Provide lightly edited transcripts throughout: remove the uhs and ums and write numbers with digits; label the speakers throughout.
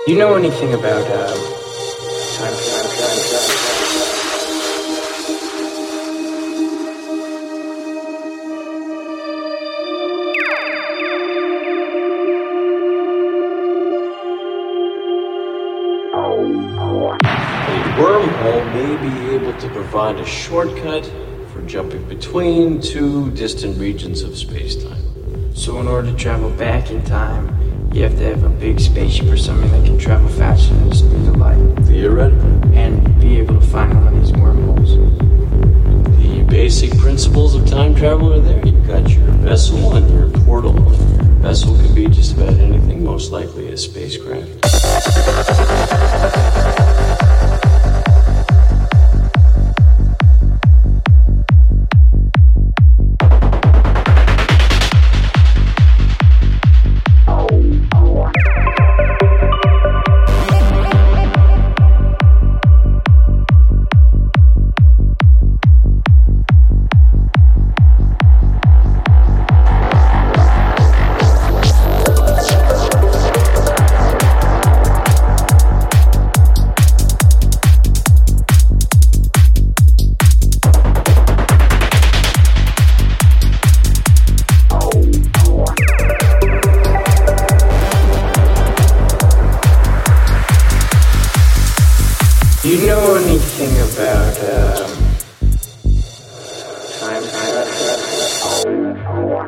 Speaker 1: Do you know anything about time travel?
Speaker 2: A wormhole may be able to provide a shortcut for jumping between two distant regions of space-time.
Speaker 1: So in order to travel back in time, you have to have a big spaceship or something that can travel faster than the speed of light.
Speaker 2: Theoretically.
Speaker 1: And be able to find one of these wormholes.
Speaker 2: The basic principles of time travel are there. You've got your vessel and your portal. Your vessel can be just about anything, most likely a spacecraft.
Speaker 1: Do you know anything about time travel?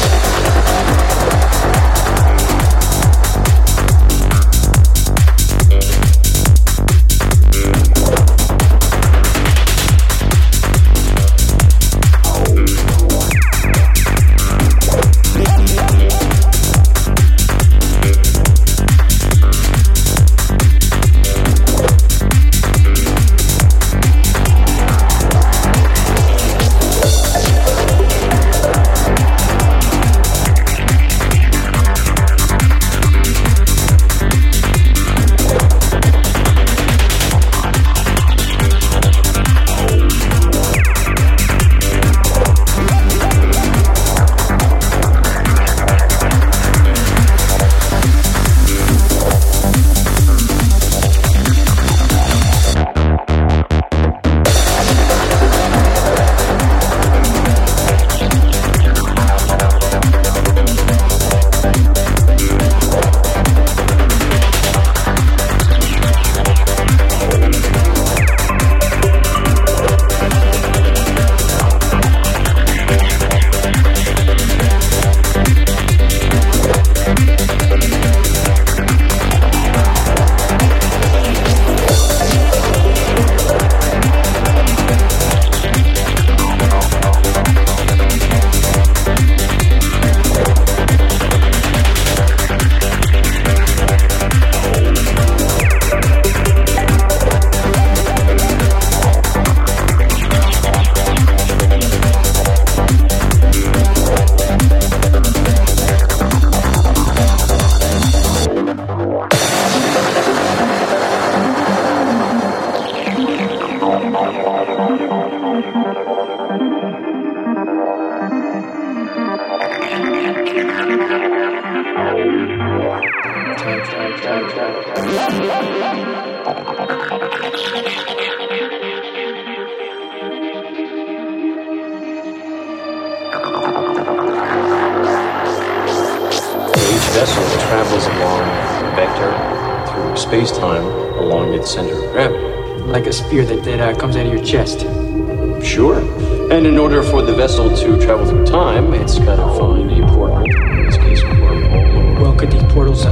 Speaker 2: Vessel travels along a vector through space-time along its center of gravity.
Speaker 1: Like a spear that comes out of your chest.
Speaker 2: Sure. And in order for the vessel to travel through time, it's got to find a portal. In this case, a wormhole.
Speaker 1: Well, could these portals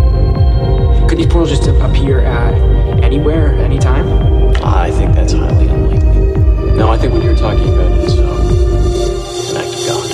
Speaker 1: just appear anywhere, anytime?
Speaker 2: I think that's highly unlikely. No, I think what you're talking about is an act of God.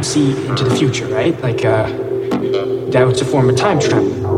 Speaker 1: see into the future, right? Like, that was a form of time travel.